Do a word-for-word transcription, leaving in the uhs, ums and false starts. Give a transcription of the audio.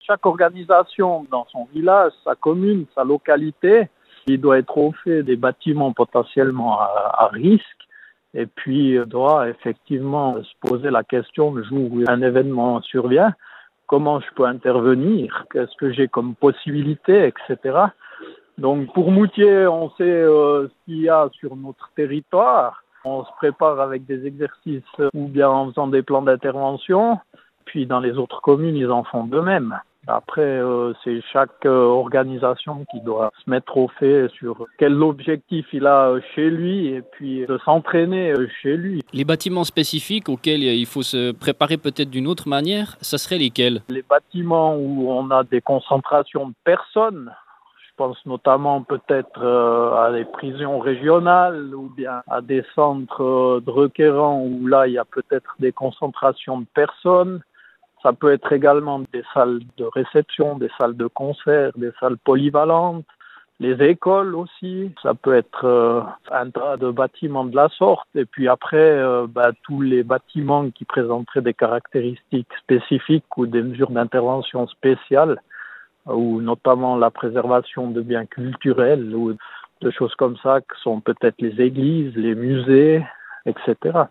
chaque organisation dans son village, sa commune, sa localité, il doit être au fait des bâtiments potentiellement à, à risque. Et puis, il doit effectivement se poser la question le jour où un événement survient, comment je peux intervenir, qu'est-ce que j'ai comme possibilité, et cetera. Donc, pour Moutier, on sait euh, ce qu'il y a sur notre territoire. On se prépare avec des exercices ou bien en faisant des plans d'intervention. Puis, dans les autres communes, ils en font de même. Après, euh, c'est chaque euh, organisation qui doit se mettre au fait sur quel objectif il a euh, chez lui et puis de s'entraîner euh, chez lui. Les bâtiments spécifiques auxquels il faut se préparer peut-être d'une autre manière, ça serait lesquels? Les bâtiments où on a des concentrations de personnes, je pense notamment peut-être euh, à des prisons régionales ou bien à des centres euh, de requérants où là il y a peut-être des concentrations de personnes. Ça peut être également des salles de réception, des salles de concert, des salles polyvalentes, les écoles aussi. Ça peut être euh, un tas de bâtiments de la sorte. Et puis après, euh, bah, tous les bâtiments qui présenteraient des caractéristiques spécifiques ou des mesures d'intervention spéciales, ou notamment la préservation de biens culturels ou de choses comme ça, que sont peut-être les églises, les musées, et cetera.